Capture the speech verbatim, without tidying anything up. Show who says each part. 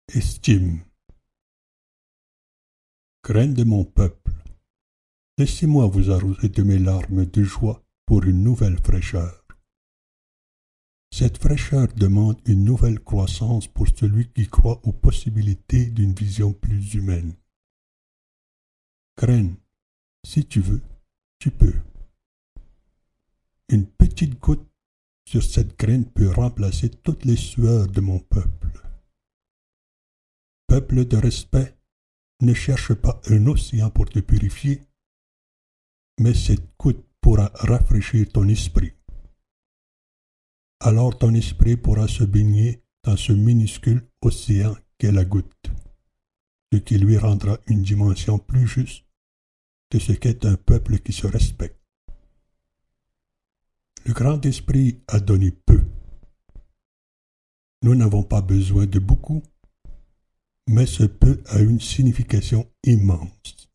Speaker 1: Estime. Graines de mon peuple, laissez-moi vous arroser de mes larmes de joie pour une nouvelle fraîcheur. Cette fraîcheur demande une nouvelle croissance pour celui qui croit aux possibilités d'une vision plus humaine. Graine, si tu veux, tu peux. Une petite goutte sur cette graine peut remplacer toutes les sueurs de mon peuple. Peuple de respect, ne cherche pas un océan pour te purifier, mais cette goutte pourra rafraîchir ton esprit. Alors ton esprit pourra se baigner dans ce minuscule océan qu'est la goutte, ce qui lui rendra une dimension plus juste de ce qu'est un peuple qui se respecte. Le grand esprit a donné peu. Nous n'avons pas besoin de beaucoup, mais ce peu a une signification immense.